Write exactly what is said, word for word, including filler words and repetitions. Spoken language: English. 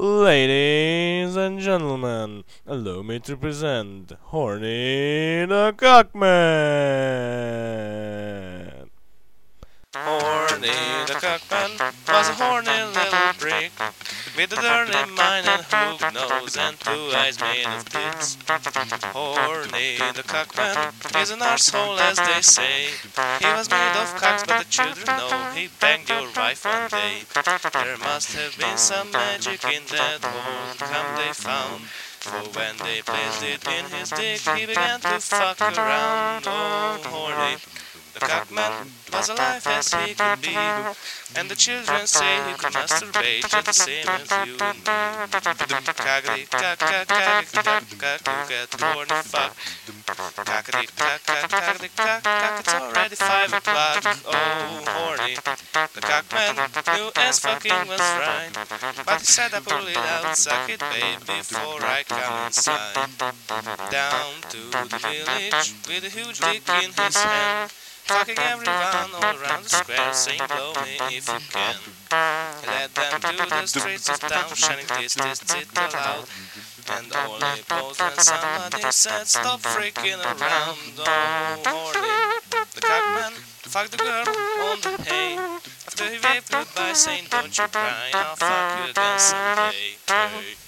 Ladies and gentlemen, allow me to present Horny the Cockman. Horny the Cockman was a horny little prick with a dirty mind and hooked nose and two eyes made of dicks. Horny the Cockman is an arsehole, as they say. He was made of cocks, but the children know he banged your wife one day. There must have been some magic in that hole, come they found. For when they placed it in his dick, he began to fuck around. Oh, Horny the Cockman was alive as he could be, and the children say he could masturbate just the same as you and me. Cockity cock cock cock cock cock, you get horny fuck. Cockity cock cock cockity cock cock, it's already five o'clock. Oh, Horny the Cockman knew as fucking was right, but he said I pull it out, suck it babe, before I come inside. Down to the village with a huge dick in his hand, fucking everyone all around the square, saying blow me if you can. He led them to the streets of town, shining this, this, it aloud. And only paused when somebody said stop freaking around. Oh, Horny the Cockman fucked the girl on the hay, after he waved goodbye saying don't you cry, I'll fuck you again someday. Hey.